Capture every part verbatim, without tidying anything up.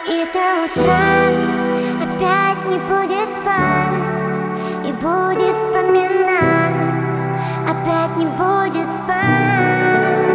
И до утра опять не будет спать, и будет вспоминать, опять не будет спать.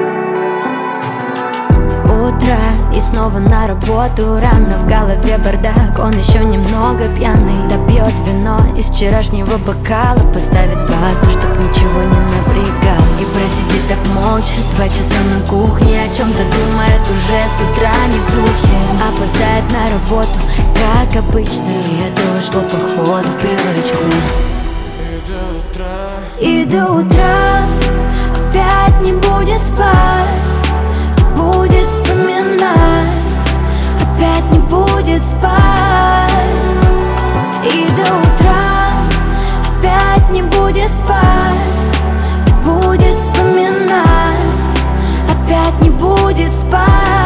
Утро и снова на работу. Рано в голове бардак, он еще немного пьяный. Допьет вино из вчерашнего бокала, поставит пасту, чтоб ничего не напрягал. И просидит так молча два часа на кухне, о чем-то думает уже с утра не в духе. Опоздает на работу, как обычно, и это вошло походу в привычку. И до утра, и до утра опять не будет спать, будет вспоминать, опять не будет спать. И до утра опять не будет спать, будет вспоминать, опять не будет спать.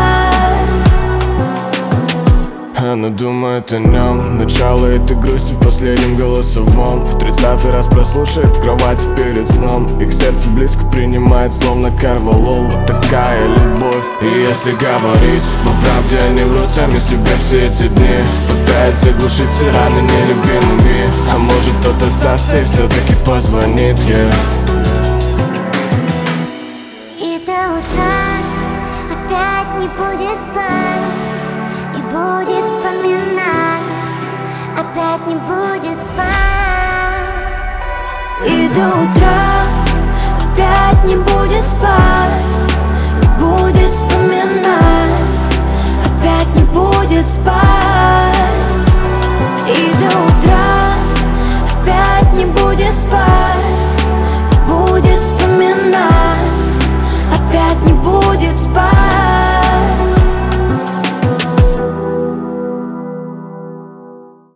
она думает о нем. Начало этой грусти в последнем голосовом. В тридцатый раз прослушает в кровати перед сном. И к сердцу близко принимает, словно Карвалол. Вот такая любовь. И если говорить по правде, они врут сами себе все эти дни. Пытаются глушить все раны нелюбимыми. А может кто-то сдастся и все-таки позвонит ей. И до утра опять не будет спать, и будет вспоминать, опять не будет спать. И до утра опять не будет спать,